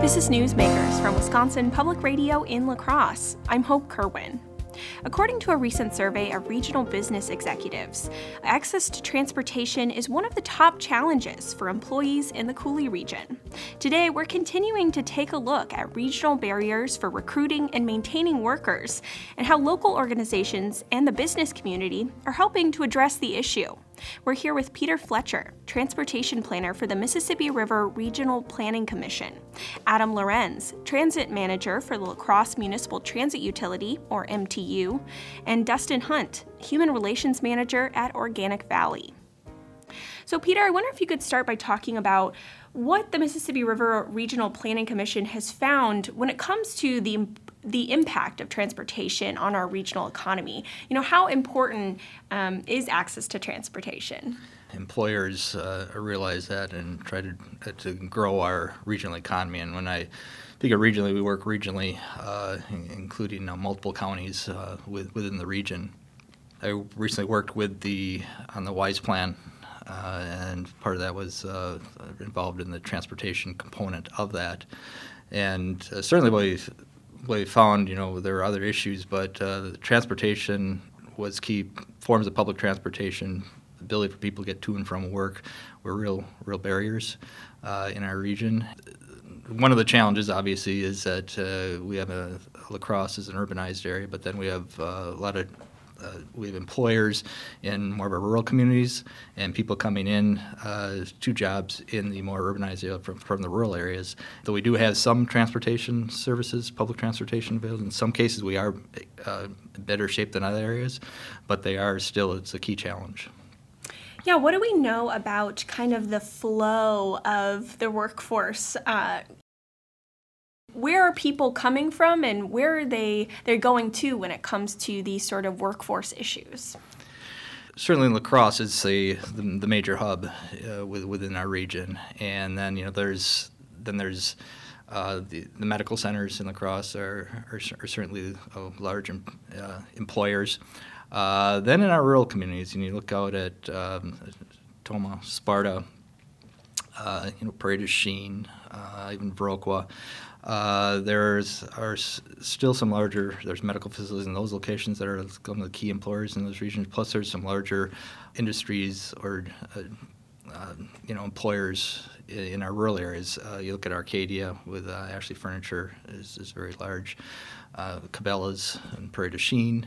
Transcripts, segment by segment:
This is Newsmakers from Wisconsin Public Radio in La Crosse. I'm Hope Kerwin. According to a recent survey of regional business executives, access to transportation is one of the top challenges for employees in the Coulee region. Today, we're continuing to take a look at regional barriers for recruiting and maintaining workers and how local organizations and the business community are helping to address the issue. We're here with Peter Fletcher, Transportation Planner for the Mississippi River Regional Planning Commission, Adam Lorenz, Transit Manager for the La Crosse Municipal Transit Utility, or MTU, and Dustin Hunt, Human Relations Manager at Organic Valley. So Peter, I wonder if you could start by talking about what the Mississippi River Regional Planning Commission has found when it comes to the impact of transportation on our regional economy. How important is access to transportation? Employers realize that and try to grow our regional economy. And when I think of regionally, we work regionally, including multiple counties within the region. I recently worked on the WISE plan, and part of that was involved in the transportation component of that. And certainly what we found, there were other issues, but the transportation was key. Forms of public transportation, the ability for people to get to and from work were real barriers in our region. One of the challenges, obviously, is that we have La Crosse is an urbanized area, but then we have we have employers in more of our rural communities and people coming in to jobs in the more urbanized area from the rural areas. Though we do have some transportation services, public transportation available. In some cases, we are in better shape than other areas, but it's a key challenge. Yeah, what do we know about kind of the flow of the workforce? Where are people coming from and where are they're going to when it comes to these sort of workforce issues? Certainly La Crosse is the major hub within our region. And then, there's the medical centers in La Crosse are certainly large employers. Then in our rural communities, you look out at Tomah, Sparta, Parade of Sheen, even Viroqua. There's medical facilities in those locations that are some of the key employers in those regions. Plus, there's some larger industries or employers in our rural areas. You look at Arcadia with Ashley Furniture is very large. Cabela's and Parade of Sheen,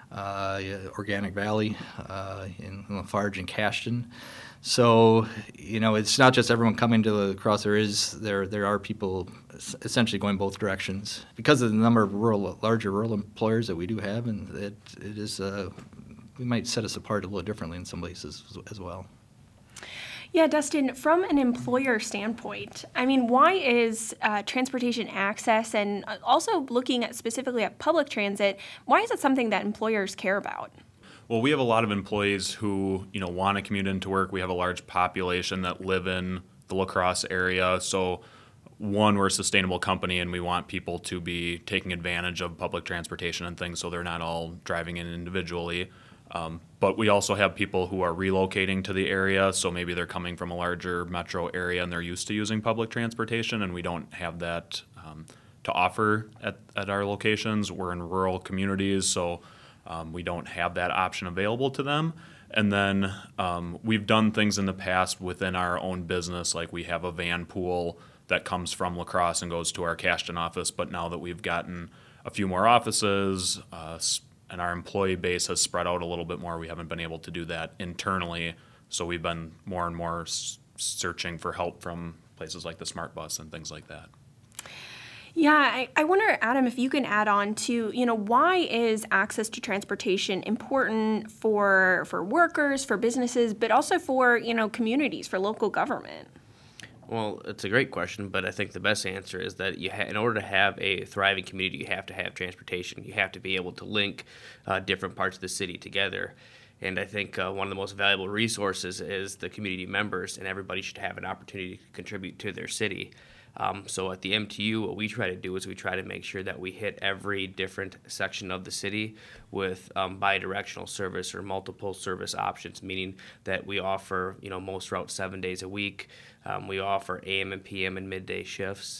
Organic Valley in Lafarge and Cashton. So, it's not just everyone coming to La Crosse. There are people essentially going both directions because of the number of larger rural employers that we do have, and it is we might set us apart a little differently in some places as well. Yeah, Dustin, from an employer standpoint, why is transportation access and also looking specifically at public transit, why is it something that employers care about? Well, we have a lot of employees who, want to commute into work. We have a large population that live in the La Crosse area. So, one, we're a sustainable company, and we want people to be taking advantage of public transportation and things so they're not all driving in individually. But we also have people who are relocating to the area, so maybe they're coming from a larger metro area and they're used to using public transportation, and we don't have that to offer at our locations. We're in rural communities, so we don't have that option available to them. And then we've done things in the past within our own business, like we have a van pool that comes from La Crosse and goes to our Cashton office. But now that we've gotten a few more offices and our employee base has spread out a little bit more, we haven't been able to do that internally. So we've been more and more searching for help from places like the Smart Bus and things like that. Yeah, I wonder, Adam, if you can add on to, why is access to transportation important for workers, for businesses, but also for, communities, for local government? Well, it's a great question, but I think the best answer is that in order to have a thriving community, you have to have transportation. You have to be able to link different parts of the city together. And I think one of the most valuable resources is the community members, and everybody should have an opportunity to contribute to their city. So at the MTU, what we try to do is we try to make sure that we hit every different section of the city with bi-directional service or multiple service options, meaning that we offer, most routes 7 days a week. We offer AM and PM and midday shifts.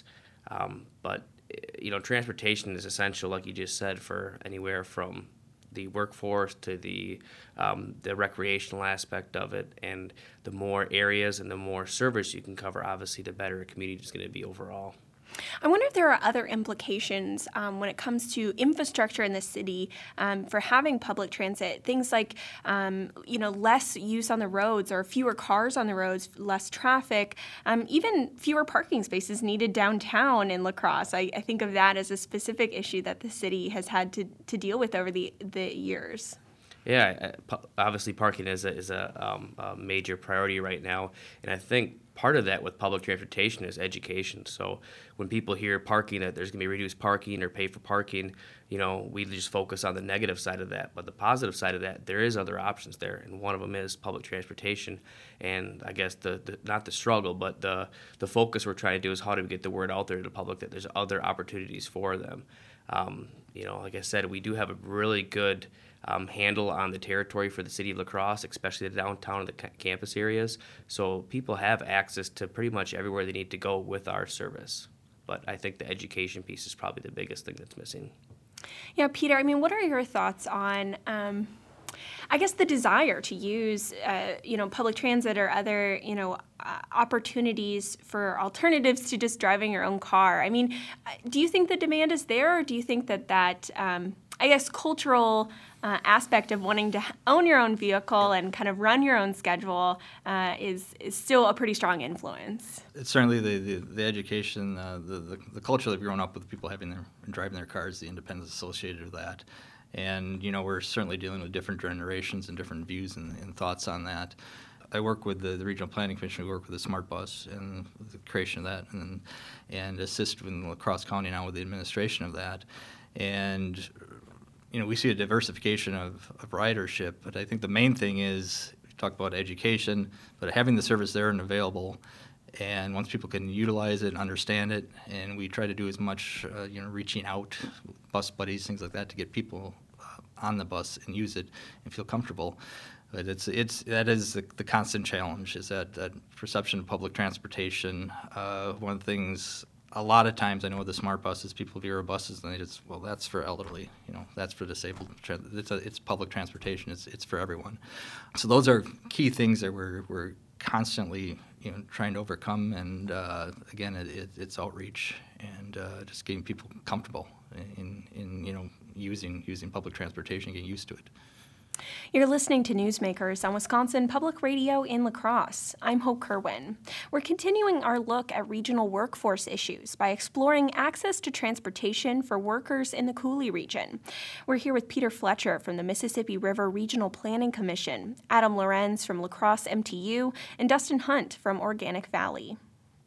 But transportation is essential, like you just said, for anywhere from the workforce to the recreational aspect of it. And the more areas and the more service you can cover, obviously, the better a community is going to be overall. I wonder if there are other implications when it comes to infrastructure in the city for having public transit. Things like, less use on the roads or fewer cars on the roads, less traffic, even fewer parking spaces needed downtown in La Crosse. I think of that as a specific issue that the city has had to deal with over the years. Yeah, obviously parking is a major priority right now, and I think part of that with public transportation is education. So when people hear parking, that there's going to be reduced parking or pay for parking, we just focus on the negative side of that. But the positive side of that, there is other options there, and one of them is public transportation. And I guess the not the struggle, but the focus we're trying to do is how do we get the word out there to the public that there's other opportunities for them. Like I said, we do have a really good handle on the territory for the city of La Crosse, especially the downtown and the campus areas. So people have access to pretty much everywhere they need to go with our service. But I think the education piece is probably the biggest thing that's missing. Yeah, Peter, what are your thoughts on, the desire to use, public transit or other, opportunities for alternatives to just driving your own car? Do you think the demand is there, or do you think that cultural aspect of wanting to own your own vehicle and kind of run your own schedule is still a pretty strong influence? It's certainly the education, the culture that we've grown up with, people driving their cars, the independence associated with that. And, we're certainly dealing with different generations and different views and thoughts on that. I work with the Regional Planning Commission. We work with the Smart Bus and the creation of that and assist in La Crosse County now with the administration of that. And we see a diversification of ridership, but I think the main thing is, we talk about education, but having the service there and available, and once people can utilize it, understand it, and we try to do as much, reaching out, bus buddies, things like that, to get people on the bus and use it and feel comfortable. But that is the constant challenge, is that perception of public transportation. One of the things, a lot of times, I know with the smart buses, people view our buses and they just, well, that's for elderly, that's for disabled. It's public transportation. It's for everyone. So those are key things that we're constantly, trying to overcome. And again, it's outreach and just getting people comfortable in using public transportation, getting used to it. You're listening to Newsmakers on Wisconsin Public Radio in La Crosse. I'm Hope Kerwin. We're continuing our look at regional workforce issues by exploring access to transportation for workers in the Coulee region. We're here with Peter Fletcher from the Mississippi River Regional Planning Commission, Adam Lorenz from La Crosse MTU, and Dustin Hunt from Organic Valley.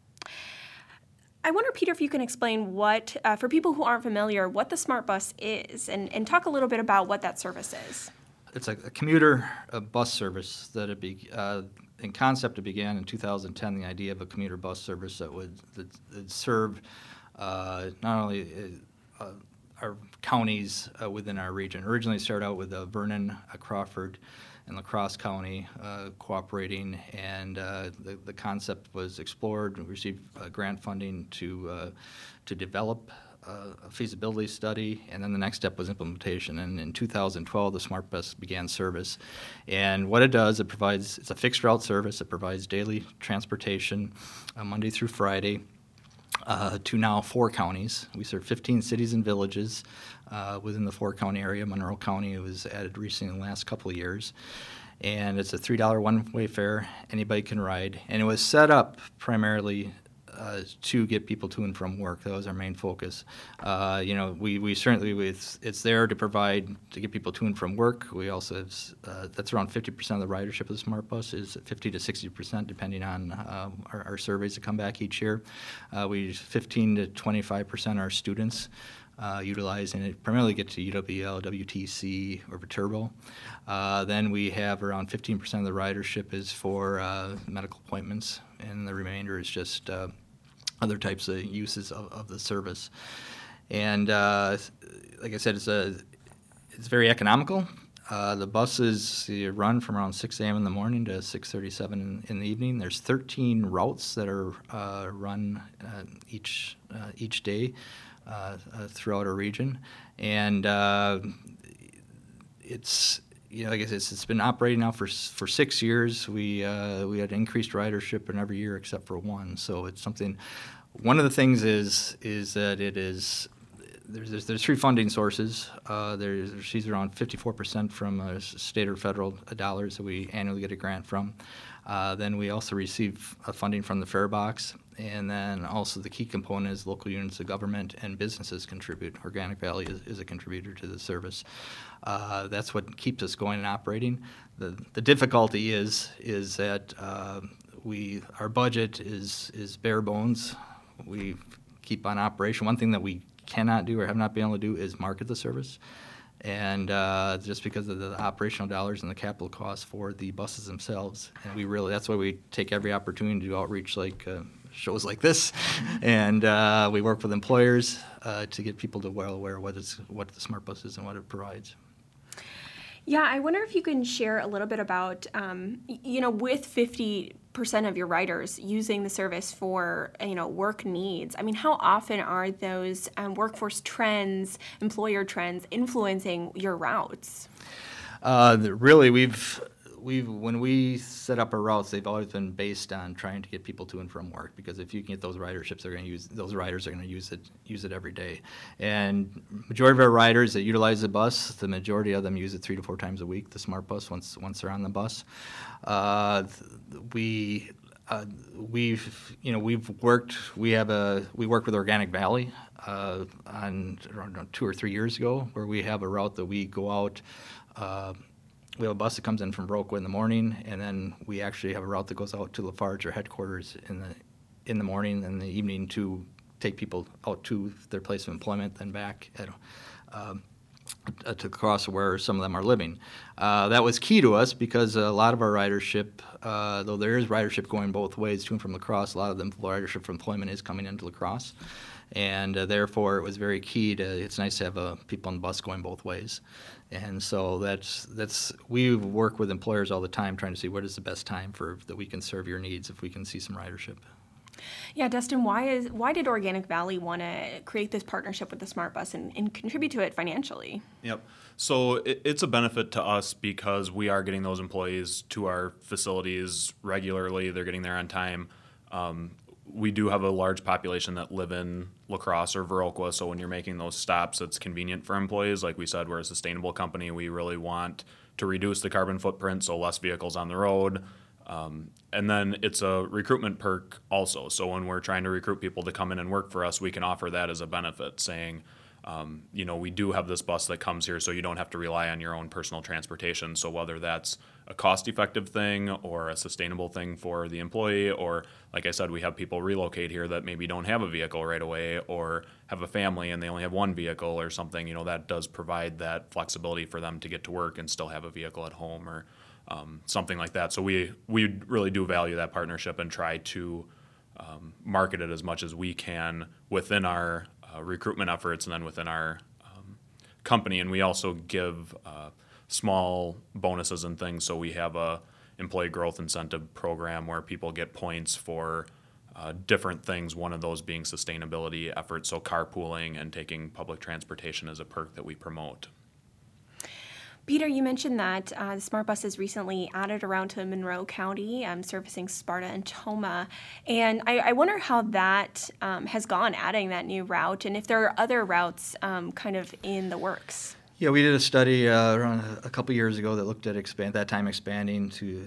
I wonder, Peter, if you can explain what, for people who aren't familiar, what the Smart Bus is, and talk a little bit about what that service is. It's a commuter bus service that in concept it began in 2010. The idea of a commuter bus service that would serve not only our counties within our region. Originally started out with Vernon, Crawford, and La Crosse County cooperating, and the concept was explored. We received grant funding to develop a feasibility study, and then the next step was implementation. And in 2012, the Smart Bus began service. And what it does, it's a fixed route service. It provides daily transportation Monday through Friday to now 4 counties. We serve 15 cities and villages within the 4-county area. Monroe County was added recently in the last couple of years. And it's a $3 one-way fare. Anybody can ride. And it was set up primarily to get people to and from work. That was our main focus. We certainly, it's there to get people to and from work. We also have, that's around 50% of the ridership of the Smart Bus is 50 to 60%, depending on our surveys that come back each year. 15 to 25% are students utilizing it, primarily get to UWL, WTC, or Viterbo. Then we have around 15% of the ridership is for medical appointments, and the remainder is just other types of uses of the service. And like I said, it's very economical. The buses run from around 6 a.m. in the morning to 6:37 in the evening. There's 13 routes that are run each day throughout our region, and it's like I said, it's been operating now for 6 years. We had increased ridership in every year except for one. So it's something. One of the things is that it is. There's three funding sources. She's around 54% from state or federal dollars that we annually get a grant from. Then we also receive funding from the fare box, and then also the key component is local units of government and businesses contribute. Organic Valley is a contributor to the service. That's what keeps us going and operating. The difficulty is that our budget is bare bones. We keep on operation. One thing that we cannot do or have not been able to do is market the service, and just because of the operational dollars and the capital costs for the buses themselves, and that's why we take every opportunity to do outreach like shows like this, and we work with employers to get people to well aware what the Smart Bus is and what it provides. Yeah, I wonder if you can share a little bit about, with 50% of your riders using the service for, work needs. I mean, how often are those workforce trends, employer trends influencing your routes? Really, when we set up our routes, they've always been based on trying to get people to and from work, because if you can get those riderships, those riders are going to use it every day. And majority of our riders that utilize the bus, the majority of them use it 3 to 4 times a week, the Smart Bus, once they're on the bus. We work with Organic Valley on around 2 or 3 years ago, where we have a route that we go out. We have a bus that comes in from Viroqua in the morning, and then we actually have a route that goes out to Lafarge, our headquarters, in the morning and the evening to take people out to their place of employment, then back to across where some of them are living. That was key to us because a lot of our ridership, though there is ridership going both ways to and from La Crosse, a lot of the ridership from employment is coming into La Crosse. And therefore, it was very key it's nice to have people on the bus going both ways. And so we work with employers all the time trying to see what is the best time that we can serve your needs if we can see some ridership. Yeah, Dustin, why did Organic Valley want to create this partnership with the Smart Bus and contribute to it financially? Yep. So it's a benefit to us because we are getting those employees to our facilities regularly. They're getting there on time. We do have a large population that live in La Crosse or Viroqua, so when you're making those stops, it's convenient for employees. Like we said, we're a sustainable company. We really want to reduce the carbon footprint, so less vehicles on the road. And then it's a recruitment perk also. So when we're trying to recruit people to come in and work for us, we can offer that as a benefit, saying, we do have this bus that comes here, so you don't have to rely on your own personal transportation. So whether that's a cost-effective thing or a sustainable thing for the employee, or like I said, we have people relocate here that maybe don't have a vehicle right away or have a family and they only have one vehicle or something, that does provide that flexibility for them to get to work and still have a vehicle at home or something like that. So we really do value that partnership and try to market it as much as we can within our recruitment efforts and then within our company. And we also give small bonuses and things. So we have a employee growth incentive program where people get points for different things, one of those being sustainability efforts, so carpooling and taking public transportation as a perk that we promote. Peter, you mentioned that the Smart Bus is recently added around to Monroe County, servicing Sparta and Tomah. And I wonder how that has gone, adding that new route, and if there are other routes kind of in the works. Yeah, we did a study around a couple years ago that looked at expanding to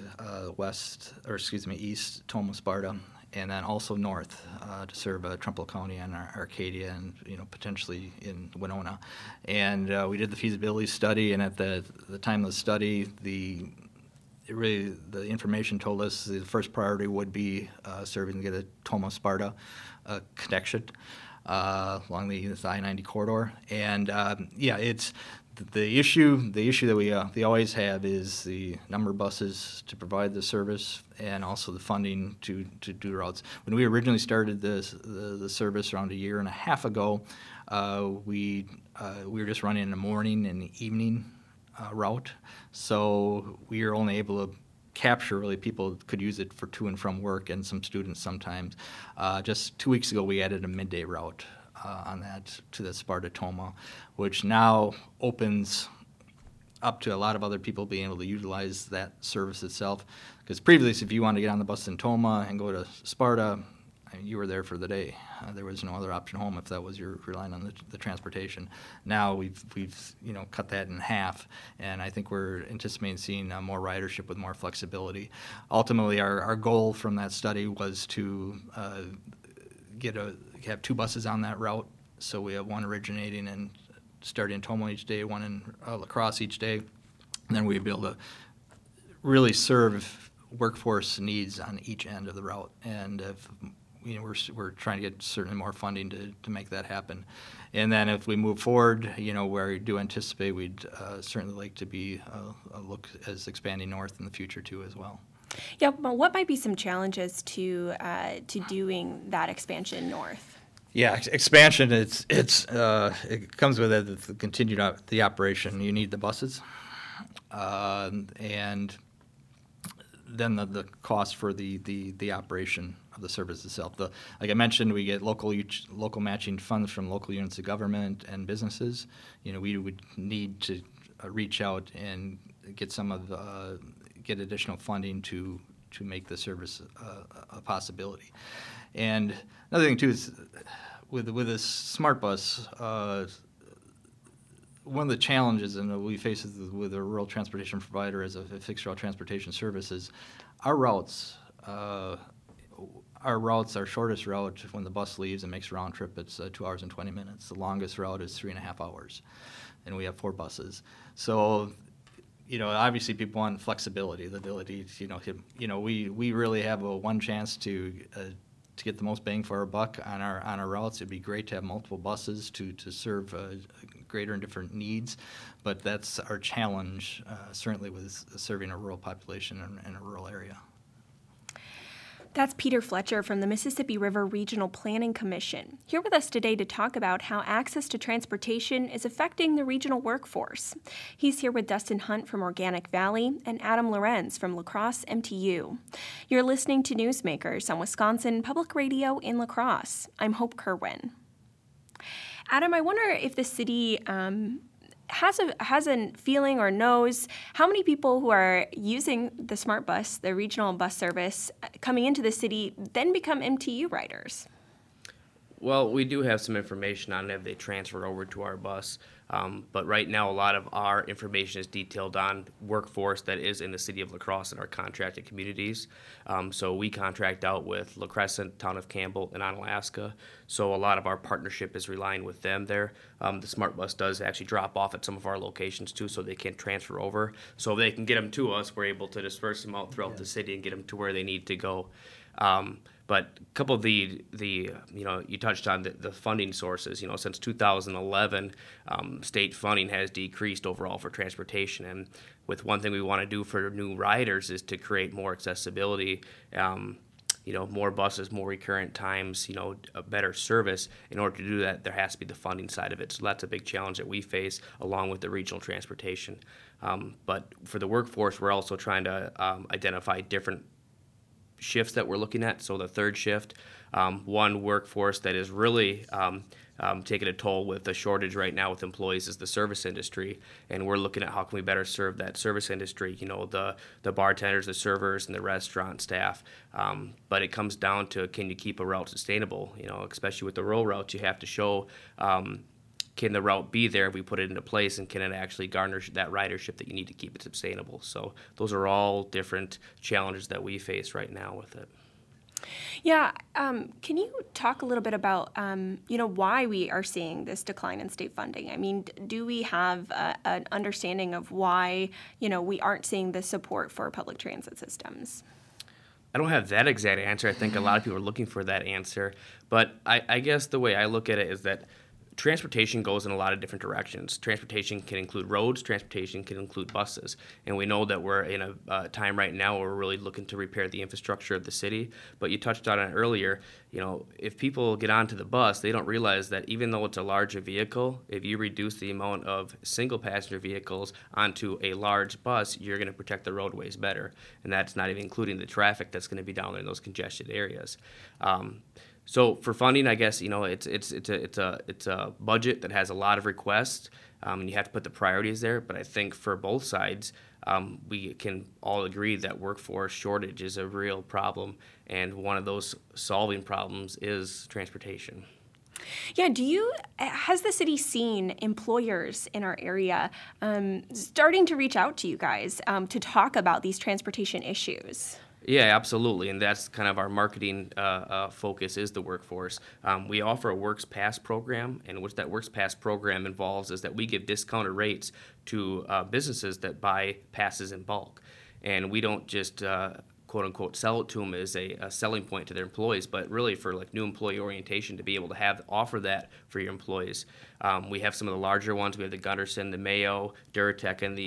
east Tomah, Sparta, and then also north to serve Trumbull County and Arcadia and potentially in Winona. And we did the feasibility study, and at the time of the study, the information told us the first priority would be serving to get a Tomah-Sparta connection along the I-90 corridor. And it's the issue that we always have is the number of buses to provide the service and also the funding to do routes. When we originally started the service around a year and a half ago, we were just running in the morning and the evening route. So we are only able to capture really people could use it for to and from work and some students sometimes. Just 2 weeks ago, we added a midday route on that to the Sparta-Toma, which now opens up to a lot of other people being able to utilize that service itself. Because previously, if you wanted to get on the bus in Toma and go to Sparta, you were there for the day. There was no other option home if that was your relying on the transportation. Now we've cut that in half, and I think we're anticipating seeing more ridership with more flexibility. Ultimately, our goal from that study was to have 2 buses on that route. So we have one originating and starting in Toma each day, one in La Crosse each day, and then we'd be able to really serve workforce needs on each end of the route. And if we're trying to get certainly more funding to make that happen. And then if we move forward, where we do anticipate, we'd certainly like to be a look as expanding north in the future too as well. Yeah, but what might be some challenges to doing that expansion north? Yeah, expansion. It comes with it the continued the operation. You need the buses, and then the cost for the operation of the service itself. Like I mentioned, we get local matching funds from local units of government and businesses. We would need to reach out and get get additional funding to make the service a possibility. And another thing too is with this smart bus. One of the challenges we face with a rural transportation provider as a fixed route transportation service is our routes. Our shortest route, when the bus leaves and makes a round trip, it's 2 hours and 20 minutes. The longest route is 3.5 hours, and we have 4 buses. So, obviously people want flexibility, the ability to, we really have one chance to get the most bang for our buck on our routes. It'd be great to have multiple buses to serve greater and different needs, but that's our challenge, certainly with serving a rural population in a rural area. That's Peter Fletcher from the Mississippi River Regional Planning Commission, here with us today to talk about how access to transportation is affecting the regional workforce. He's here with Dustin Hunt from Organic Valley and Adam Lorenz from La Crosse MTU. You're listening to Newsmakers on Wisconsin Public Radio in La Crosse. I'm Hope Kerwin. Adam, I wonder if the city has a feeling or knows how many people who are using the Smart Bus, the regional bus service, coming into the city, then become MTU riders. Well, we do have some information on if they transfer over to our bus, but right now a lot of our information is detailed on workforce that is in the city of La Crosse and our contracted communities. So we contract out with La Crescent, Town of Campbell, and Onalaska. So a lot of our partnership is relying with them there. The Smart Bus does actually drop off at some of our locations too, so they can transfer over. So if they can get them to us, we're able to disperse them out throughout the city and get them to where they need to go. But a couple of the you touched on the funding sources. Since 2011, state funding has decreased overall for transportation. And with one thing we want to do for new riders is to create more accessibility, more buses, more recurrent times, a better service. In order to do that, there has to be the funding side of it. So that's a big challenge that we face along with the regional transportation. But for the workforce, we're also trying to identify different shifts that we're looking at. So the third shift, one workforce that is really taking a toll with the shortage right now with employees is the service industry, and we're looking at how can we better serve that service industry, the bartenders, the servers, and the restaurant staff. But it comes down to, can you keep a route sustainable? Especially with the rural routes, you have to show can the route be there if we put it into place, and can it actually garner that ridership that you need to keep it sustainable? So those are all different challenges that we face right now with it. Yeah, can you talk a little bit about, why we are seeing this decline in state funding? I mean, do we have an understanding of why, we aren't seeing the support for public transit systems? I don't have that exact answer. I think a lot of people are looking for that answer. But I guess the way I look at it is that transportation goes in a lot of different directions. Transportation can include roads, transportation can include buses. And we know that we're in a time right now where we're really looking to repair the infrastructure of the city. But you touched on it earlier, if people get onto the bus, they don't realize that even though it's a larger vehicle, if you reduce the amount of single passenger vehicles onto a large bus, you're going to protect the roadways better. And that's not even including the traffic that's going to be down there in those congested areas. So for funding, I guess it's a budget that has a lot of requests, and you have to put the priorities there. But I think for both sides, we can all agree that workforce shortage is a real problem, and one of those solving problems is transportation. Yeah, has the city seen employers in our area starting to reach out to you guys to talk about these transportation issues? Yeah, absolutely, and that's kind of our marketing focus is the workforce. We offer a Works Pass program, and what that Works Pass program involves is that we give discounted rates to businesses that buy passes in bulk, and we don't just quote unquote sell it to them as a selling point to their employees, but really for like new employee orientation to be able to offer that for your employees. We have some of the larger ones. We have the Gunderson, the Mayo, Duratec, and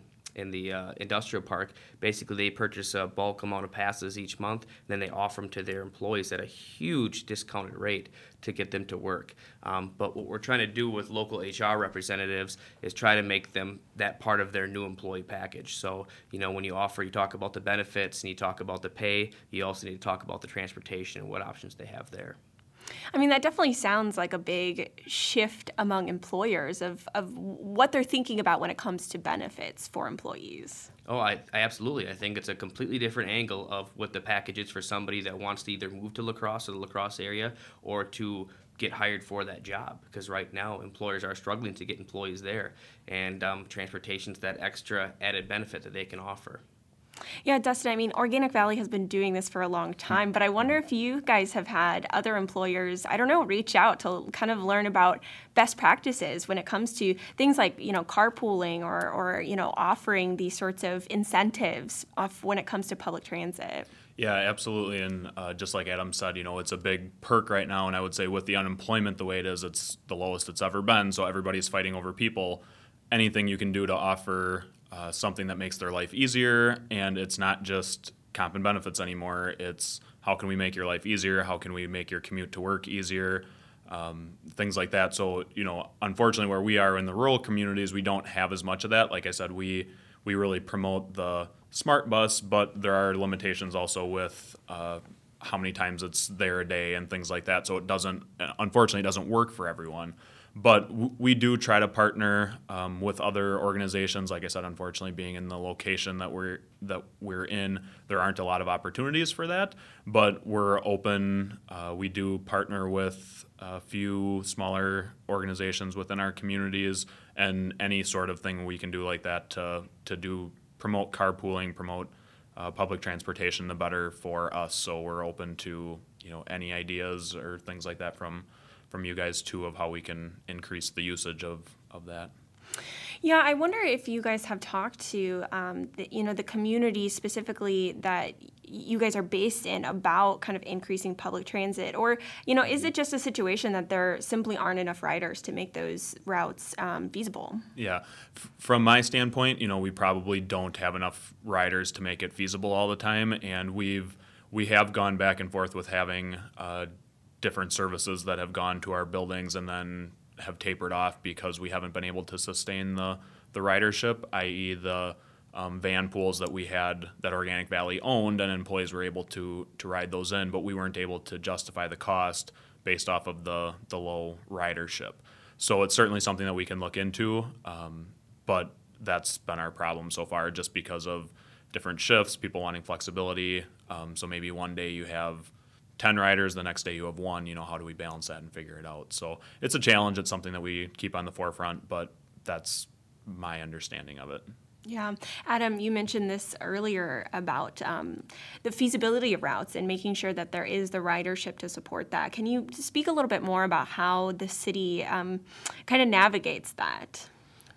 the industrial park. Basically, they purchase a bulk amount of passes each month, and then they offer them to their employees at a huge discounted rate to get them to work. But what we're trying to do with local HR representatives is try to make them that part of their new employee package. So, when you talk about the benefits and you talk about the pay, you also need to talk about the transportation and what options they have there. I mean, that definitely sounds like a big shift among employers of what they're thinking about when it comes to benefits for employees. Oh, I absolutely. I think it's a completely different angle of what the package is for somebody that wants to either move to La Crosse or the La Crosse area or to get hired for that job. Because right now, employers are struggling to get employees there, and transportation's that extra added benefit that they can offer. Yeah, Dustin, I mean, Organic Valley has been doing this for a long time, but I wonder if you guys have had other employers, reach out to kind of learn about best practices when it comes to things like, carpooling or offering these sorts of incentives when it comes to public transit. Yeah, absolutely. And just like Adam said, it's a big perk right now. And I would say with the unemployment the way it is, it's the lowest it's ever been. So everybody's fighting over people. Anything you can do to offer something that makes their life easier, and it's not just comp and benefits anymore. It's how can we make your life easier? How can we make your commute to work easier? Things like that. So, unfortunately, where we are in the rural communities, we don't have as much of that. Like I said, we really promote the smart bus, but there are limitations also with how many times it's there a day and things like that. So it unfortunately, doesn't work for everyone. But we do try to partner with other organizations. Like I said, unfortunately, being in the location that we're in, there aren't a lot of opportunities for that. But we're open. We do partner with a few smaller organizations within our communities, and any sort of thing we can do like that to promote carpooling, promote public transportation, the better for us. So we're open to any ideas or things like that from you guys too, of how we can increase the usage of that. Yeah, I wonder if you guys have talked to the community specifically that you guys are based in about kind of increasing public transit, or is it just a situation that there simply aren't enough riders to make those routes feasible? Yeah, from my standpoint, we probably don't have enough riders to make it feasible all the time, and we have gone back and forth with having different services that have gone to our buildings and then have tapered off because we haven't been able to sustain the ridership, i.e. the van pools that we had that Organic Valley owned, and employees were able to ride those in, but we weren't able to justify the cost based off of the low ridership. So it's certainly something that we can look into, but that's been our problem so far, just because of different shifts, people wanting flexibility. So maybe one day you have 10 riders, the next day you have one. How do we balance that and figure it out? So it's a challenge. It's something that we keep on the forefront, but that's my understanding of it. Yeah. Adam, you mentioned this earlier about the feasibility of routes and making sure that there is the ridership to support that. Can you speak a little bit more about how the city kind of navigates that?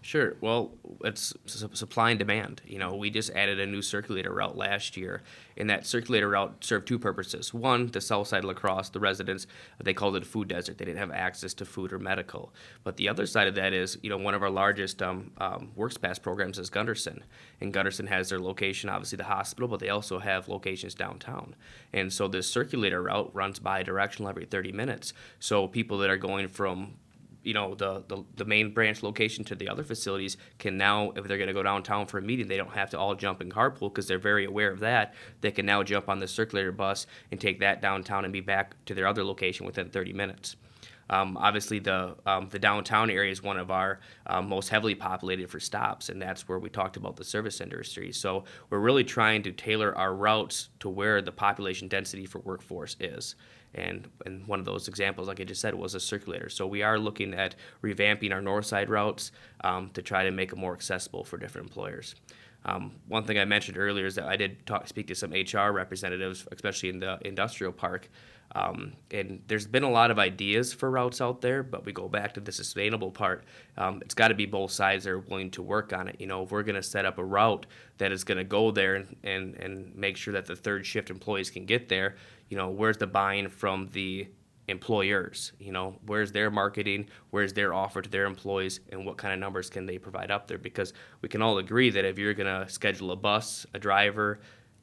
Sure. Well, it's supply and demand. We just added a new circulator route last year, and that circulator route served two purposes. One, the south side of La Crosse, the residents, they called it a food desert. They didn't have access to food or medical. But the other side of that is, one of our largest Works Pass programs is Gunderson. And Gunderson has their location, obviously the hospital, but they also have locations downtown. And so this circulator route runs bi-directional every 30 minutes. So people that are going from the main branch location to the other facilities can now, if they're going to go downtown for a meeting, they don't have to all jump in carpool because they're very aware of that. They can now jump on the circulator bus and take that downtown and be back to their other location within 30 minutes. Obviously, the downtown area is one of our most heavily populated for stops, and that's where we talked about the service industry. So we're really trying to tailor our routes to where the population density for workforce is. And one of those examples, like I just said, was a circulator. So we are looking at revamping our north side routes to try to make them more accessible for different employers. One thing I mentioned earlier is that I did speak to some HR representatives, especially in the industrial park. And there's been a lot of ideas for routes out there, but we go back to the sustainable part. It's got to be both sides that are willing to work on it. If we're going to set up a route that is going to go there and make sure that the third shift employees can get there, where's the buy-in from the employers? Where's their marketing? Where's their offer to their employees? And what kind of numbers can they provide up there? Because we can all agree that if you're going to schedule a bus, a driver,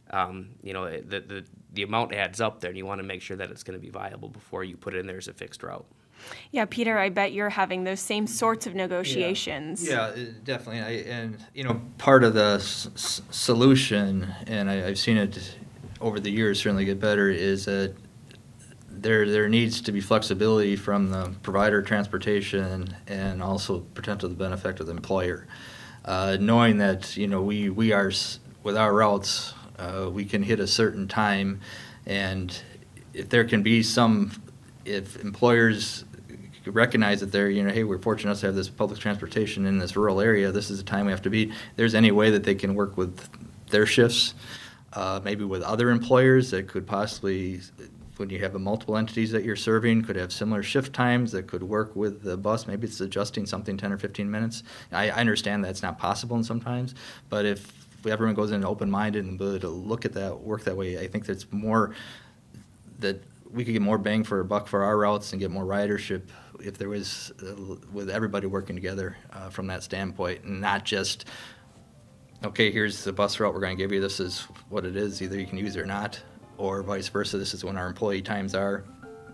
the amount adds up there, and you want to make sure that it's going to be viable before you put it in there as a fixed route. Yeah, Peter, I bet you're having those same sorts of negotiations. Yeah, definitely. Part of the solution, and I've seen it over the years certainly get better, is that there needs to be flexibility from the provider of transportation and also potentially the benefit of the employer. Knowing that, we are, with our routes, we can hit a certain time, and if there can be if employers recognize that they're, hey, we're fortunate enough to have this public transportation in this rural area, this is the time we have to be, there's any way that they can work with their shifts, maybe with other employers that could possibly, when you have multiple entities that you're serving, could have similar shift times that could work with the bus. Maybe it's adjusting something 10 or 15 minutes. I understand that's not possible sometimes, but if everyone goes in open-minded and able to look at that, work that way, I think there's more that we could get more bang for a buck for our routes and get more ridership if there was, with everybody working together from that standpoint, and not just, okay, here's the bus route we're going to give you, this is what it is, either you can use it or not, or vice versa, this is when our employee times are,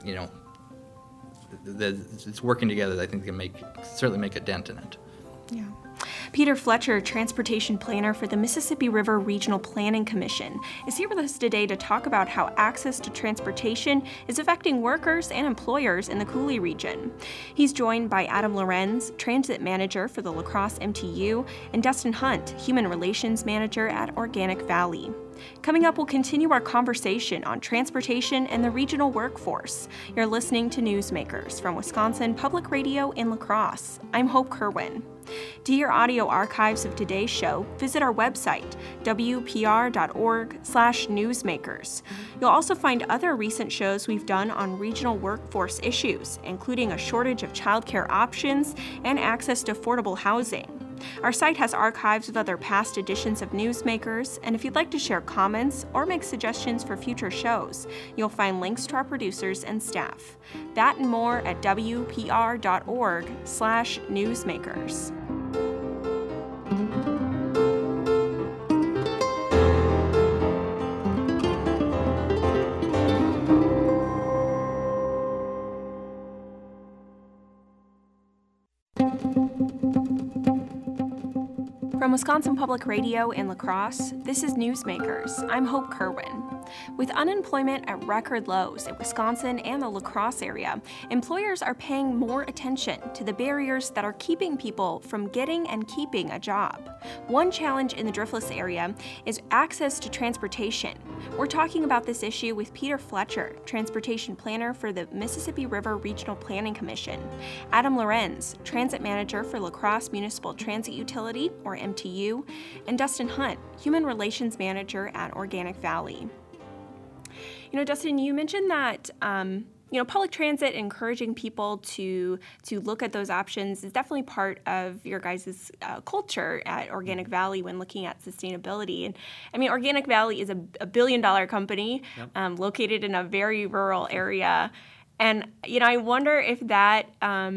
it's working together. I think they can certainly make a dent in it. Yeah. Peter Fletcher, Transportation Planner for the Mississippi River Regional Planning Commission, is here with us today to talk about how access to transportation is affecting workers and employers in the Coulee region. He's joined by Adam Lorenz, Transit Manager for the La Crosse MTU, and Dustin Hunt, Human Relations Manager at Organic Valley. Coming up, we'll continue our conversation on transportation and the regional workforce. You're listening to Newsmakers from Wisconsin Public Radio in La Crosse. I'm Hope Kerwin. To hear audio archives of today's show, visit our website, wpr.org/newsmakers. You'll also find other recent shows we've done on regional workforce issues, including a shortage of childcare options and access to affordable housing. Our site has archives of other past editions of Newsmakers, and if you'd like to share comments or make suggestions for future shows, you'll find links to our producers and staff. That and more at wpr.org/newsmakers. From Wisconsin Public Radio in La Crosse, this is Newsmakers. I'm Hope Kerwin. With unemployment at record lows in Wisconsin and the La Crosse area, employers are paying more attention to the barriers that are keeping people from getting and keeping a job. One challenge in the Driftless area is access to transportation. We're talking about this issue with Peter Fletcher, Transportation Planner for the Mississippi River Regional Planning Commission, Adam Lorenz, Transit Manager for La Crosse Municipal Transit Utility, or MTU, and Dustin Hunt, Human Relations Manager at Organic Valley. Dustin, you mentioned that public transit, encouraging people to look at those options is definitely part of your guys' culture at Organic Valley when looking at sustainability. And I mean, Organic Valley is a $1 billion company located in a very rural area. And, I wonder if that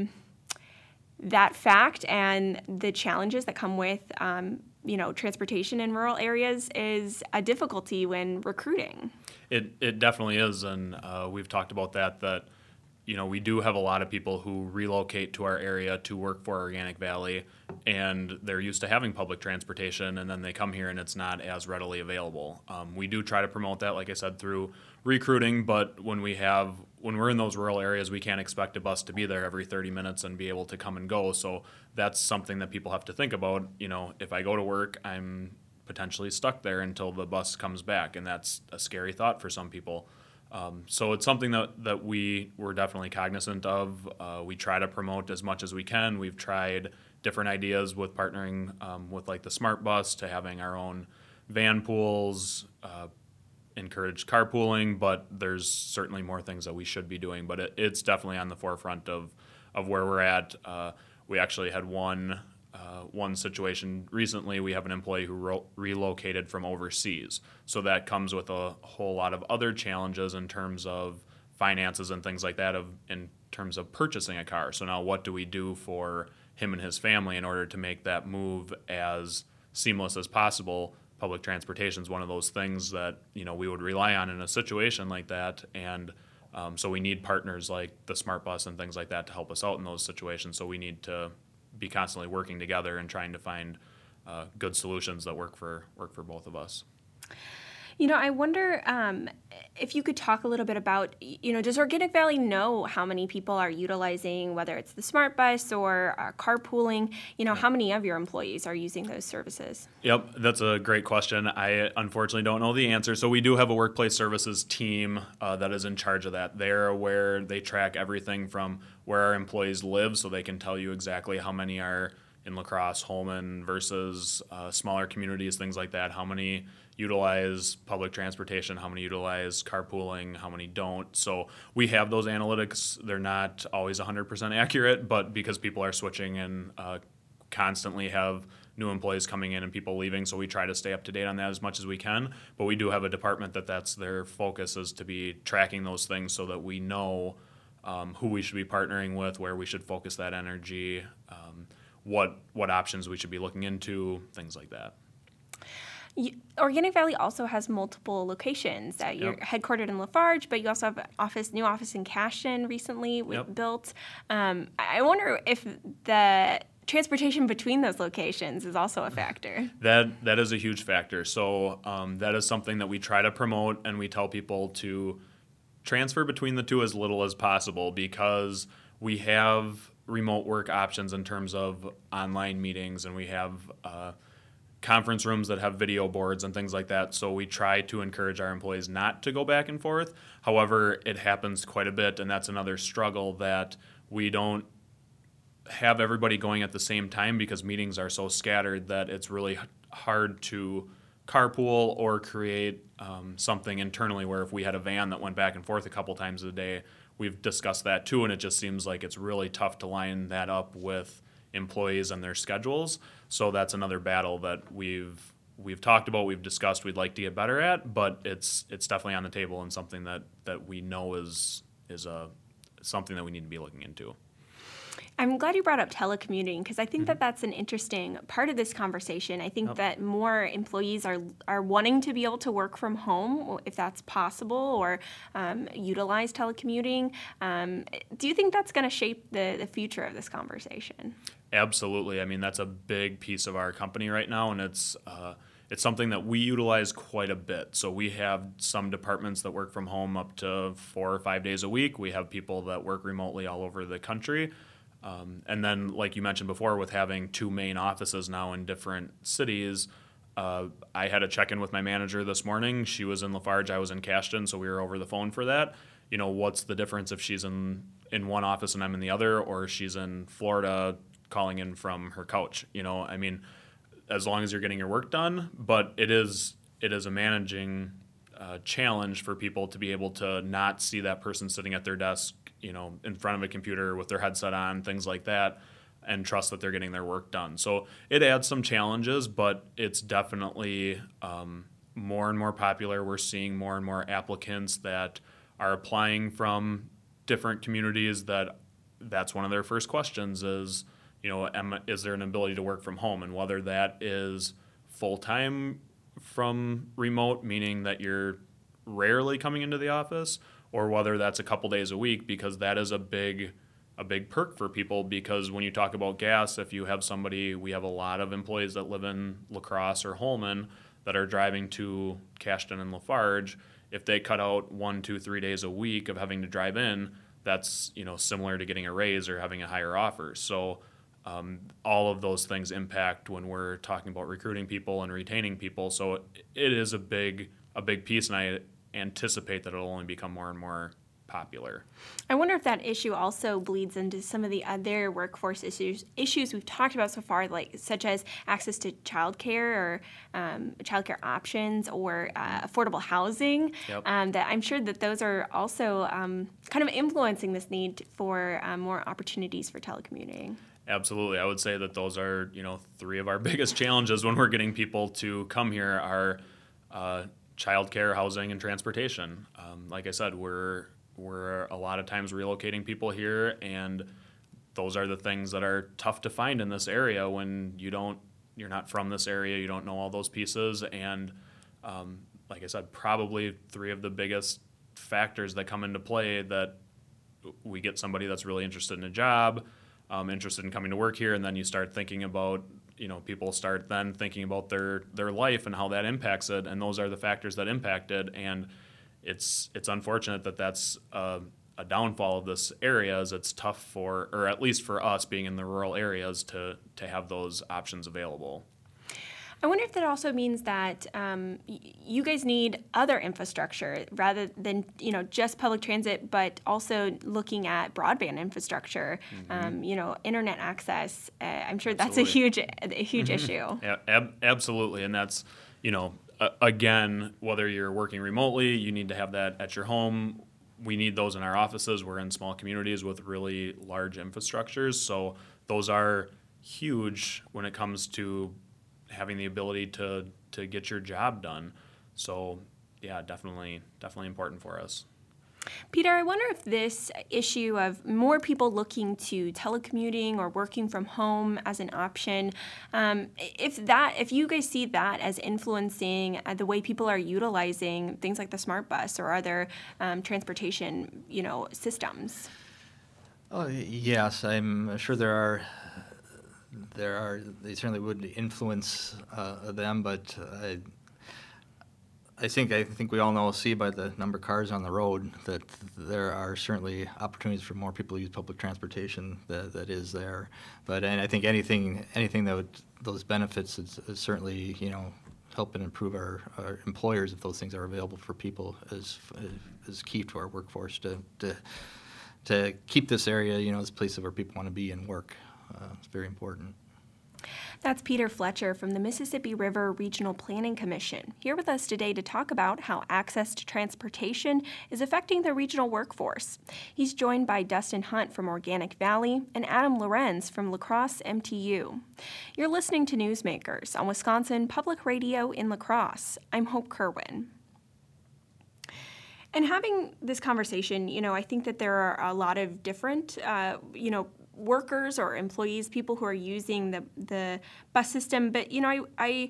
fact and the challenges that come with, transportation in rural areas is a difficulty when recruiting. It definitely is, and we've talked about that we do have a lot of people who relocate to our area to work for Organic Valley, and they're used to having public transportation, and then they come here and it's not as readily available. We do try to promote that, like I said, through recruiting, but when we're in those rural areas, we can't expect a bus to be there every 30 minutes and be able to come and go. So that's something that people have to think about. If I go to work, I'm potentially stuck there until the bus comes back, and that's a scary thought for some people. So it's something that we're definitely cognizant of. We try to promote as much as we can. We've tried different ideas with partnering with like the Smart Bus to having our own van pools, encourage carpooling, but there's certainly more things that we should be doing. But it's definitely on the forefront of where we're at. We actually had one situation recently. We have an employee who relocated from overseas. So that comes with a whole lot of other challenges in terms of finances and things like that in terms of purchasing a car. So now what do we do for him and his family in order to make that move as seamless as possible? Public transportation is one of those things that we would rely on in a situation like that, and so we need partners like the Smart Bus and things like that to help us out in those situations. So we need to be constantly working together and trying to find good solutions that work for both of us. I wonder if you could talk a little bit about, does Organic Valley know how many people are utilizing, whether it's the Smart Bus or carpooling? How many of your employees are using those services? Yep, that's a great question. I unfortunately don't know the answer. So we do have a workplace services team that is in charge of that. They're aware, they track everything from where our employees live, so they can tell you exactly how many are in La Crosse, Holmen versus smaller communities, things like that. How many utilize public transportation, how many utilize carpooling, how many don't. So we have those analytics. They're not always 100% accurate, but because people are switching and constantly have new employees coming in and people leaving, so we try to stay up to date on that as much as we can. But we do have a department that's their focus is to be tracking those things so that we know who we should be partnering with, where we should focus that energy, what options we should be looking into, things like that. Organic Valley also has multiple locations. You're headquartered in Lafarge, but you also have new office in Cashton recently built. I wonder if the transportation between those locations is also a factor. That is a huge factor. So that is something that we try to promote, and we tell people to transfer between the two as little as possible, because we have remote work options in terms of online meetings, and we have conference rooms that have video boards and things like that. So we try to encourage our employees not to go back and forth. However, it happens quite a bit, and that's another struggle, that we don't have everybody going at the same time because meetings are so scattered that it's really hard to carpool or create something internally where if we had a van that went back and forth a couple times a day, we've discussed that too, and it just seems like it's really tough to line that up with employees and their schedules. So that's another battle that we've talked about, we've discussed, we'd like to get better at, but it's definitely on the table and something that we know is something that we need to be looking into. I'm glad you brought up telecommuting, because I think that that's an interesting part of this conversation. I think that more employees are wanting to be able to work from home if that's possible, or utilize telecommuting. Do you think that's going to shape the future of this conversation? Absolutely. I mean, that's a big piece of our company right now, and it's something that we utilize quite a bit. So we have some departments that work from home up to 4 or 5 days a week. We have people that work remotely all over the country. And then, like you mentioned before, with having 2 main offices now in different cities, I had a check-in with my manager this morning. She was in Lafarge, I was in Cashton, so we were over the phone for that. What's the difference if she's in one office and I'm in the other, or she's in Florida calling in from her couch? I mean, as long as you're getting your work done, but it is a managing challenge for people to be able to not see that person sitting at their desk, in front of a computer with their headset on, things like that, and trust that they're getting their work done. So it adds some challenges, but it's definitely more and more popular. We're seeing more and more applicants that are applying from different communities that's one of their first questions is, is there an ability to work from home? And whether that is full-time from remote, meaning that you're rarely coming into the office, or whether that's a couple days a week, because that is a big perk for people. Because when you talk about gas, if you have we have a lot of employees that live in La Crosse or Holmen that are driving to Cashton and Lafarge. If they cut out 1, 2, 3 days a week of having to drive in, that's similar to getting a raise or having a higher offer. So all of those things impact when we're talking about recruiting people and retaining people. So it is a big piece, and I anticipate that it'll only become more and more popular. I wonder if that issue also bleeds into some of the other workforce issues we've talked about so far, such as access to childcare or childcare options or affordable housing. Yep. That I'm sure that those are also kind of influencing this need for more opportunities for telecommuting. Absolutely. I would say that those are, 3 of our biggest challenges when we're getting people to come here are childcare, housing, and transportation. Like I said, we're a lot of times relocating people here, and those are the things that are tough to find in this area when you're not from this area, you don't know all those pieces. And like I said, probably 3 of the biggest factors that come into play that we get somebody that's really interested in a job, interested in coming to work here, and then you start thinking about, people start then thinking about their life and how that impacts it, and those are the factors that impact it. And it's unfortunate that that's a downfall of this area, as it's tough or at least for us being in the rural areas, to have those options available. I wonder if that also means that you guys need other infrastructure rather than just public transit, but also looking at broadband infrastructure, internet access. I'm sure that's a huge issue. Yeah, absolutely, and that's again, whether you're working remotely, you need to have that at your home. We need those in our offices. We're in small communities with really large infrastructures, so those are huge when it comes to having the ability to get your job done. So yeah, definitely important for us. Peter, I wonder if this issue of more people looking to telecommuting or working from home as an option, if you guys see that as influencing the way people are utilizing things like the smart bus or other transportation, systems. Oh yes, I'm sure they certainly would influence them, but I think we all see by the number of cars on the road that there are certainly opportunities for more people to use public transportation that is there. But and I think anything that those benefits is certainly help and improve our employers if those things are available for people is key to our workforce to keep this area this place where people want to be and work. It's very important. That's Peter Fletcher from the Mississippi River Regional Planning Commission, here with us today to talk about how access to transportation is affecting the regional workforce. He's joined by Dustin Hunt from Organic Valley and Adam Lorenz from La Crosse MTU. You're listening to Newsmakers on Wisconsin Public Radio in La Crosse. I'm Hope Kerwin. And having this conversation, I think that there are a lot of different, workers or employees, people who are using the bus system. But, I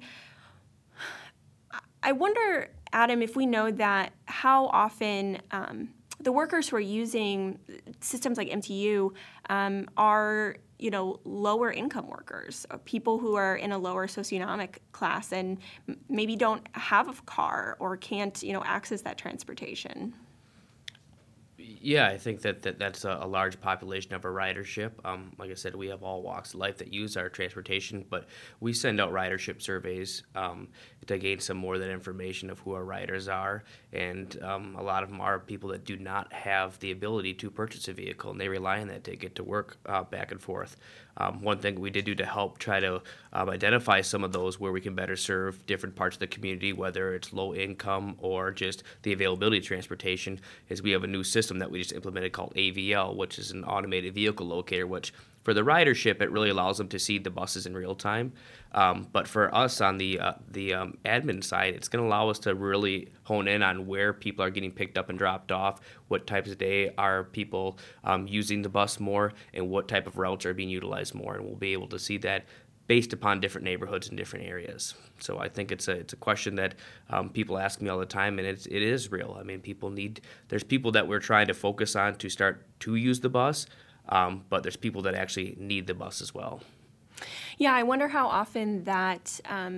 wonder, Adam, if we know that how often the workers who are using systems like MTU are, lower income workers, people who are in a lower socioeconomic class and maybe don't have a car or can't, access that transportation. Yeah, I think that's a large population of our ridership. Like I said, we have all walks of life that use our transportation, but we send out ridership surveys to gain some more of that information of who our riders are. And a lot of them are people that do not have the ability to purchase a vehicle, and they rely on that to get to work back and forth. One thing we did do to help try to identify some of those where we can better serve different parts of the community, whether it's low income or just the availability of transportation, is we have a new system that we just implemented called AVL, which is an automated vehicle locator, which for the ridership, it really allows them to see the buses in real time. But for us on the admin side, it's going to allow us to really hone in on where people are getting picked up and dropped off, what types of day are people using the bus more, and what type of routes are being utilized more. And we'll be able to see that based upon different neighborhoods and different areas. So I think it's a question that people ask me all the time, and it is real. I mean, there's people that we're trying to focus on to start to use the bus, but there's people that actually need the bus as well. Yeah, I wonder how often that,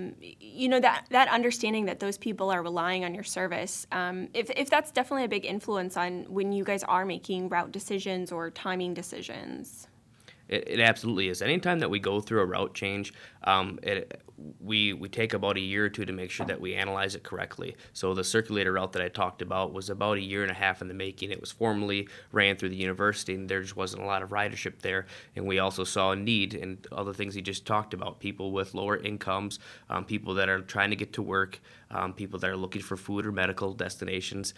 that understanding that those people are relying on your service, if that's definitely a big influence on when you guys are making route decisions or timing decisions. It absolutely is. Anytime that we go through a route change, we take about a year or two to make sure that we analyze it correctly. So the circulator route that I talked about was about a year and a half in the making. It was formally ran through the university, and there just wasn't a lot of ridership there. And we also saw a need and other things he just talked about, people with lower incomes, people that are trying to get to work, people that are looking for food or medical destinations.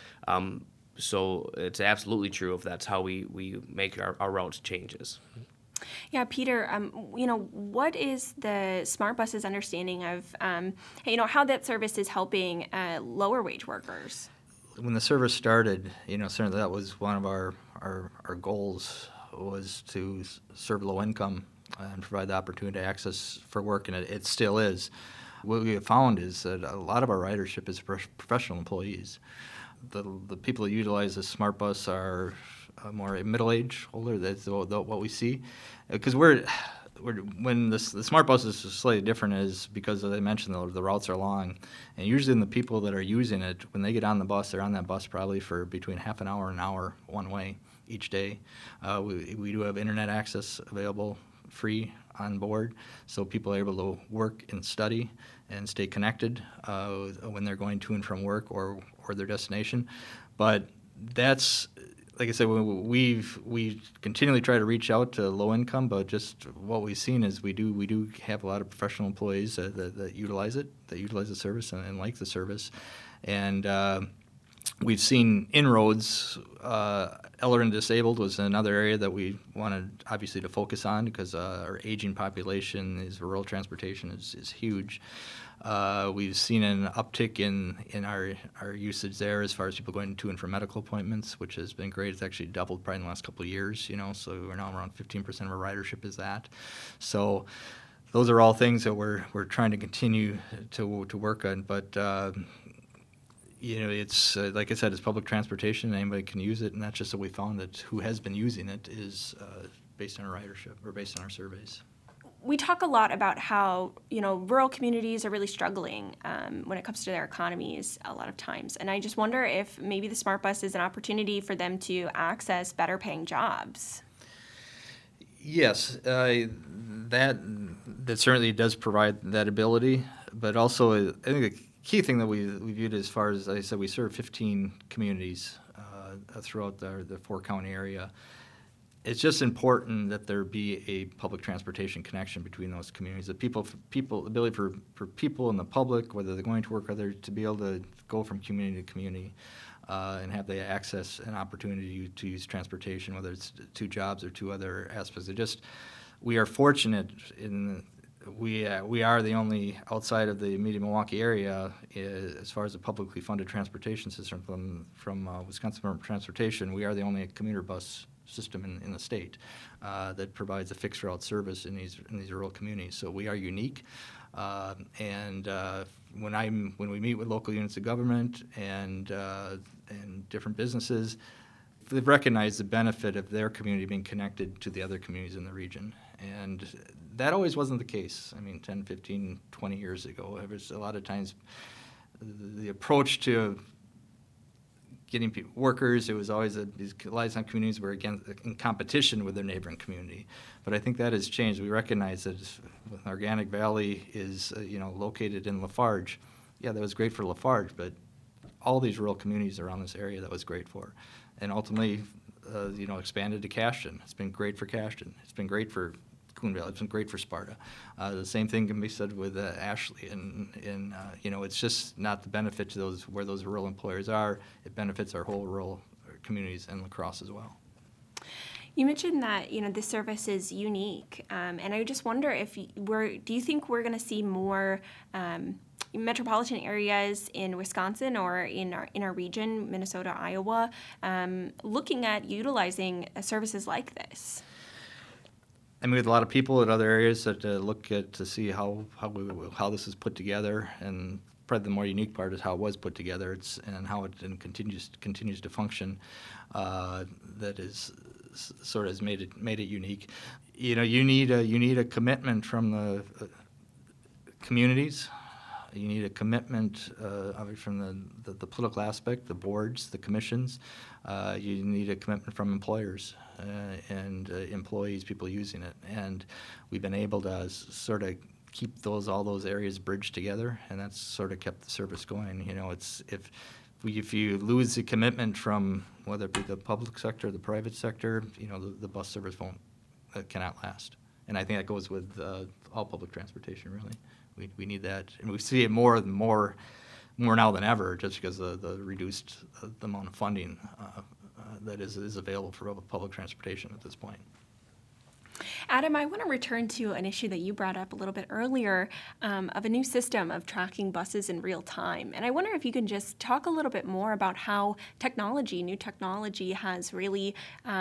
So it's absolutely true if that's how we make our routes changes. Yeah, Peter, what is the SmartBus's understanding of, how that service is helping lower wage workers? When the service started, certainly that was one of our goals, was to serve low income and provide the opportunity to access for work, and it still is. What we have found is that a lot of our ridership is professional employees. The people that utilize the SmartBus are more middle-aged, older. That's what we see, because when the SmartBus is slightly different is because, as I mentioned, the routes are long, and usually the people that are using it, when they get on the bus, they're on that bus probably for between half an hour and an hour one way each day. We do have internet access available free on board, so people are able to work and study and stay connected when they're going to and from work or their destination. But that's, like I said, we continually try to reach out to low income, but just what we've seen is we do have a lot of professional employees that utilize the service and like the service, and we've seen inroads. Elder and disabled was another area that we wanted obviously to focus on because our aging population, rural transportation is huge. We've seen an uptick in our usage there as far as people going to and from medical appointments, which has been great. It's actually doubled probably in the last couple of years, so we're now around 15% of our ridership is that. So those are all things that we're trying to continue to work on, but it's like I said, it's public transportation. Anybody can use it, and that's just what we found, that who has been using it is based on our ridership or based on our surveys. We talk a lot about how, rural communities are really struggling when it comes to their economies a lot of times. And I just wonder if maybe the SmartBus is an opportunity for them to access better paying jobs. Yes, that certainly does provide that ability. But also, I think the key thing that we viewed, as far as I said, we serve 15 communities throughout the four-county area. It's just important that there be a public transportation connection between those communities. The ability for people in the public, whether they're going to work or they're to be able to go from community to community and have the access and opportunity to use transportation, whether it's to jobs or to other aspects. We are fortunate we are the only, outside of the immediate Milwaukee area, as far as a publicly funded transportation system from Wisconsin Department of Transportation. We are the only commuter bus system in the state that provides a fixed route service in these rural communities. So we are unique, and when we meet with local units of government and different businesses, they've recognized the benefit of their community being connected to the other communities in the region. And that always wasn't the case. 10, 15, 20 years ago, it was a lot of times the approach to getting workers. It was always these liaison communities were in competition with their neighboring community. But I think that has changed. We recognize that Organic Valley is located in Lafarge. Yeah, that was great for Lafarge, but all these rural communities around this area that was great for. And ultimately, expanded to Cashton. It's been great for Cashton. It's been great for Coon Valley. It's been great for Sparta. The same thing can be said with Ashley. And it's just not the benefit to those where those rural employers are. It benefits our whole rural communities and La Crosse as well. You mentioned that this service is unique, and I just wonder if do you think we're going to see more metropolitan areas in Wisconsin or in our region, Minnesota, Iowa, looking at utilizing services like this? I mean, with a lot of people in other areas that look at to see how this is put together, and probably the more unique part is how it was put together, and how it continues to function. That is sort of has made it unique. You need a commitment from the communities. You need a commitment from the political aspect, the boards, the commissions. You need a commitment from employers and employees, people using it. And we've been able to sort of keep all those areas bridged together, and that's sort of kept the service going. If you lose the commitment from whether it be the public sector or the private sector, the bus service cannot last. And I think that goes with all public transportation, really. We need that, and we see it more now than ever, just because of the reduced the amount of funding that is available for public transportation at this point. Adam, I want to return to an issue that you brought up a little bit earlier of a new system of tracking buses in real time. And I wonder if you can just talk a little bit more about how new technology has really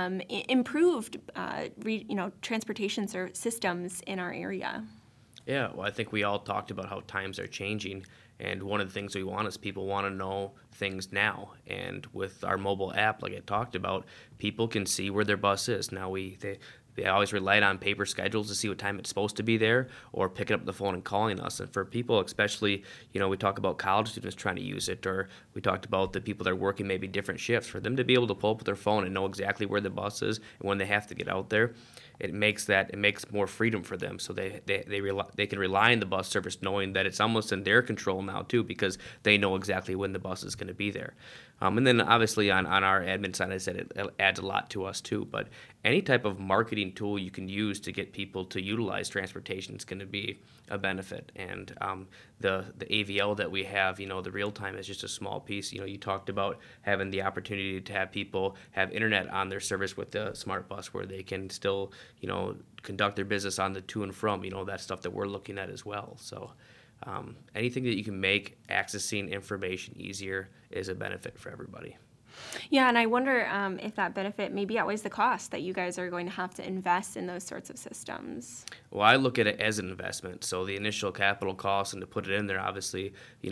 improved, transportation systems in our area. Yeah, well, I think we all talked about how times are changing. And one of the things we want is people want to know things now. And with our mobile app, like I talked about, people can see where their bus is. Now they always relied on paper schedules to see what time it's supposed to be there, or picking up the phone and calling us. And for people, especially, we talk about college students trying to use it, or we talked about the people that are working maybe different shifts. For them to be able to pull up with their phone and know exactly where the bus is and when they have to get out there, it makes more freedom for them. So they can rely on the bus service, knowing that it's almost in their control now too, because they know exactly when the bus is going to be there. And then obviously on our admin side, I said it adds a lot to us too. But any type of marketing tool you can use to get people to utilize transportation is going to be a benefit. And the AVL that we have, the real time is just a small piece. You talked about having the opportunity to have people have internet on their service with the smart bus, where they can still conduct their business on the to and from. That stuff that we're looking at as well. So anything that you can make accessing information easier is a benefit for everybody. Yeah, and I wonder if that benefit maybe outweighs the cost that you guys are going to have to invest in those sorts of systems. Well, I look at it as an investment. So the initial capital cost and to put it in there, obviously,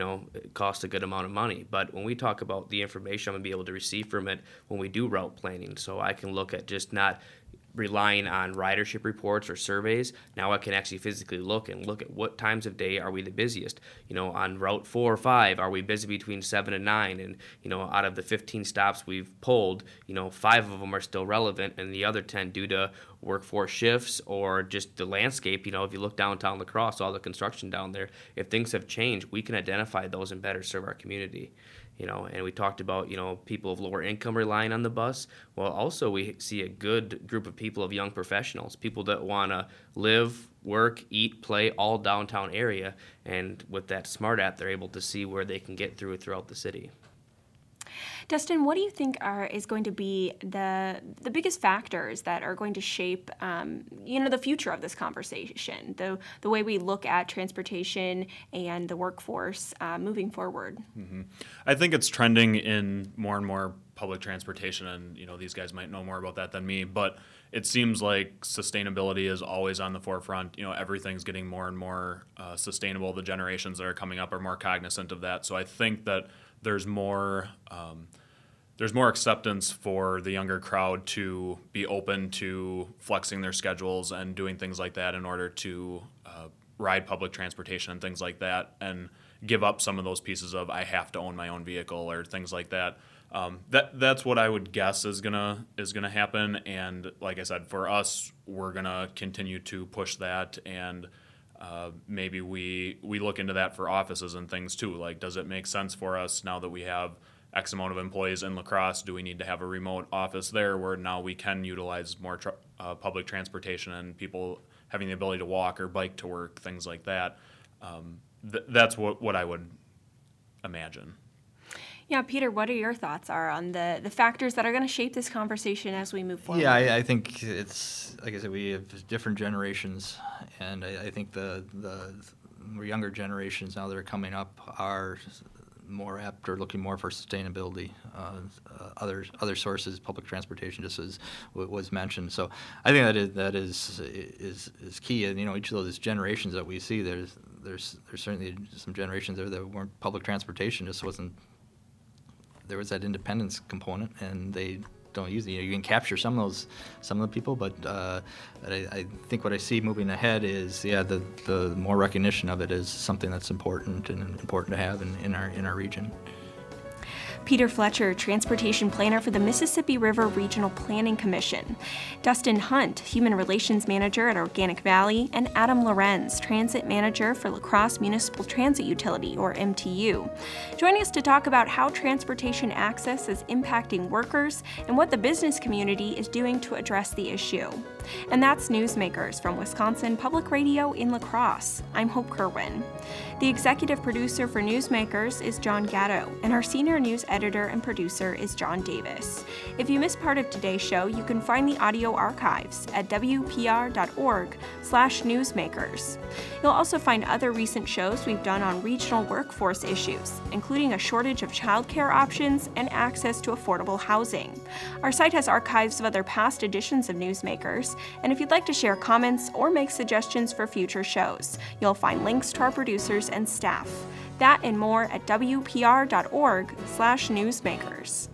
it costs a good amount of money. But when we talk about the information I'm going to be able to receive from it when we do route planning, so I can look at just not relying on ridership reports or surveys. Now I can actually physically look at what times of day are we the busiest. On Route 4 or 5, are we busy between 7 and 9? And, out of the 15 stops we've pulled, 5 of them are still relevant, and the other 10 due to workforce shifts or just the landscape. If you look downtown La Crosse, all the construction down there, if things have changed, we can identify those and better serve our community. And we talked about, people of lower income relying on the bus. Well, also we see a good group of people, of young professionals, people that want to live, work, eat, play all downtown area. And with that smart app, they're able to see where they can get throughout the city. Dustin, what do you think is going to be the biggest factors that are going to shape, the future of this conversation, the way we look at transportation and the workforce moving forward? Mm-hmm. I think it's trending in more and more public transportation, and these guys might know more about that than me, but it seems like sustainability is always on the forefront. Everything's getting more and more sustainable. The generations that are coming up are more cognizant of that. So I think that there's more acceptance for the younger crowd to be open to flexing their schedules and doing things like that in order to ride public transportation and things like that, and give up some of those pieces of I have to own my own vehicle or things like that. That's what I would guess is gonna happen. And like I said, for us, we're gonna continue to push that, and maybe we look into that for offices and things too. Like, does it make sense for us now that we have X amount of employees in La Crosse? Do we need to have a remote office there where now we can utilize more public transportation and people having the ability to walk or bike to work, things like that? That's what I would imagine. Yeah, Peter, what are your thoughts on the factors that are going to shape this conversation as we move forward? Yeah, I think it's, like I said, we have different generations, and I think the more younger generations now that are coming up are more apt or looking more for sustainability, other sources, public transportation, just as was mentioned. So I think that is key. And each of those generations that we see, there's certainly some generations there that weren't public transportation, just wasn't. There was that independence component, and they don't use it. You can capture some of the people, but I think what I see moving ahead is, the more recognition of it is something that's important to have in our region. Peter Fletcher, Transportation Planner for the Mississippi River Regional Planning Commission, Dustin Hunt, Human Relations Manager at Organic Valley, and Adam Lorenz, Transit Manager for La Crosse Municipal Transit Utility, or MTU, joining us to talk about how transportation access is impacting workers and what the business community is doing to address the issue. And that's Newsmakers from Wisconsin Public Radio in La Crosse. I'm Hope Kerwin. The executive producer for Newsmakers is John Gatto, and our senior news editor and producer is John Davis. If you missed part of today's show, you can find the audio archives at wpr.org/newsmakers. You'll also find other recent shows we've done on regional workforce issues, including a shortage of childcare options and access to affordable housing. Our site has archives of other past editions of Newsmakers, and if you'd like to share comments or make suggestions for future shows, you'll find links to our producers and staff. That and more at wpr.org/newsmakers.